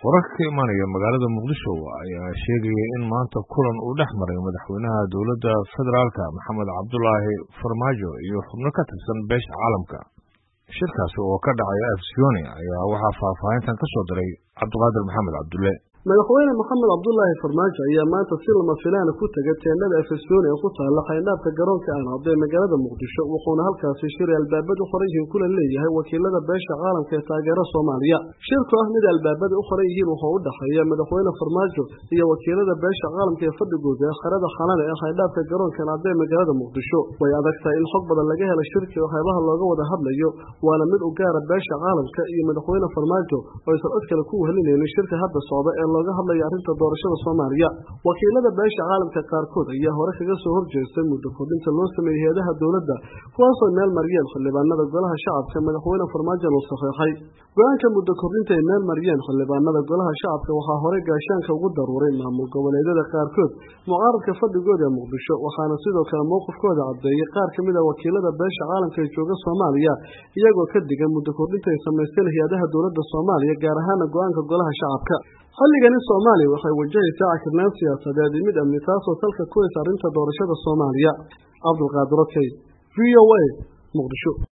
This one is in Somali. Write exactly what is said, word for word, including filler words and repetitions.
wararka ka imaanaya magaalada muqdisho ayaa sheegaya in maanta kulan uu dhex maray madaxweynaha dowladda federaalka maxamed cabdulaahi farmaajo iyo xubno ka tirsan beesha caalamka. shirkaasi oo ka dhacay Afisyooni ayaa waxaa faahfaahintan ka soo diray Cabdiqaadir Maxamed Cabdulle. madaxweyne maxamed cabdulaahi farmaajo ayaa maanta si lama filaan ku tagay teendhada Afisyooni oo ku taala xayndaabka garoonka aan hadee magaalada muqdisho, wuxuuna halkaasi shir albaabada u qoran yihiin kula leeyahay wakiilada beesha caalamka ee taageera Soomaaliya. shirku ah mid albaabada u qoran yihiin wuxuu u dhaxeeya madaxweyne farmaajo iyo wakiilada beesha caalamka ee fadhigooda xarada xalana ee xayndaabka garoonka aan hadee magaalada muqdisho. way adagtahay in xog badan laga helo shirka oo qaybaha looga wada hadlayo, waana mid u gaar ah beesha caalamka iyo madaxweyne farmaajo oo ay cod kale ku wehelinayeen shirka hadda socda ee looga hadlayo arrinta doorashada Soomaaliya. wakiilada beesha caalamka qaarkood ayaa hore kaga soo horjeestay muddo kordhinta loo sameeyay hay'adaha dawladda, kuwaas oo meel mariyeen xildhibaanada golaha shacabka madaxweyne farmaajo loo saxeexay. go'aanka muddo kordhinta ay meel mariyeen xildhibaanada golaha shacabka waxaa hore gaashaanka ugu daruuray maamul goboleedyada qaarkood mucaaradka fadhigooda muqdisho, waxaana sidoo kale mowqifkooda cadeeyay qaar ka mid ah wakiilada beesha caalamka ee jooga Soomaaliya, iyagoo ka digan muddo kordhinta ay sameysteen hay'adaha dawladda Soomaaliya, gaar ahaan go'aanka golaha shacabka. xilligani Soomaaliya waxay wajahaysaa cakirnaan siyaasadeed mid amni taasoo salka ku haysa arrinta doorashada Soomaaliya. Cabdiqaadir Maxamed Cabdulle, V O A, Muqdisho.